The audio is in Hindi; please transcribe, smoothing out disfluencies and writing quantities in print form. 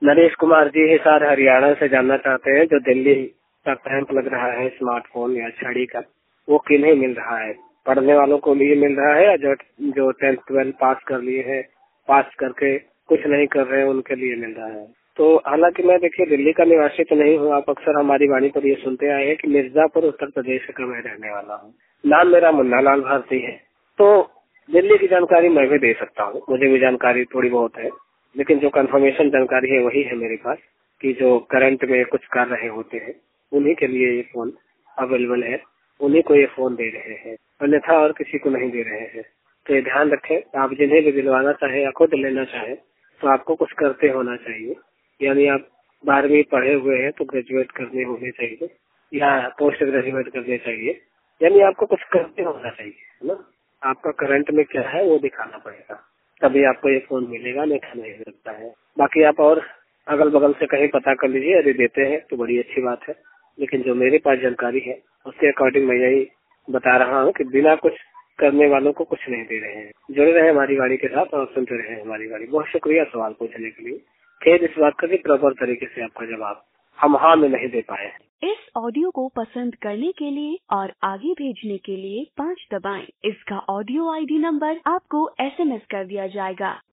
नरेश कुमार जी हिसार हरियाणा से जानना चाहते हैं, जो दिल्ली का कैंप लग रहा है स्मार्टफोन या छड़ी का, वो किन्हें मिल रहा है? पढ़ने वालों को लिए मिल रहा है या जो जो 10th-12 पास कर लिए हैं, पास करके कुछ नहीं कर रहे हैं, उनके लिए मिल रहा है? तो हालांकि मैं देखिए दिल्ली का निवासी तो नहीं हूँ, आप अक्सर हमारी वाणी पर ये सुनते आए हैं कि मिर्जापुर उत्तर प्रदेश का मैं रहने वाला हूँ। नाम मेरा मुन्ना लाल भारती है। तो दिल्ली की जानकारी मैं भी दे सकता हूँ, मुझे भी जानकारी थोड़ी बहुत है, लेकिन जो कंफर्मेशन जानकारी है वही है मेरे पास कि जो करंट में कुछ कर रहे होते हैं उन्हीं के लिए ये फोन अवेलेबल है, उन्हीं को ये फोन दे रहे हैं, अन्यथा और किसी को नहीं दे रहे हैं। तो ये ध्यान रखें, आप जिन्हें भी दिलवाना चाहे या खुद लेना चाहे तो आपको कुछ करते होना चाहिए। यानी आप 12वीं पढ़े हुए हैं तो ग्रेजुएट करने होने चाहिए या पोस्ट ग्रेजुएट करने चाहिए, यानी आपको कुछ करते होना चाहिए, है ना। आपका करंट में क्या है वो दिखाना पड़ेगा, तभी आपको ये फोन मिलेगा, नहीं नहीं सकता है। बाकी आप और अगल बगल से कहीं पता कर लीजिए, यदि देते हैं तो बड़ी अच्छी बात है, लेकिन जो मेरे पास जानकारी है उसके अकॉर्डिंग मैं यही बता रहा हूँ कि बिना कुछ करने वालों को कुछ नहीं दे रहे हैं। जुड़े रहे हमारी गाड़ी के साथ और सुनते रहे हमारी गाड़ी। बहुत शुक्रिया सवाल पूछने के लिए। खेद इस बात का भी प्रॉपर तरीके से आपका जवाब हम हाँ में नहीं दे पाए। इस ऑडियो को पसंद करने के लिए और आगे भेजने के लिए 5 दबाएं। इसका ऑडियो ID नंबर आपको SMS कर दिया जाएगा।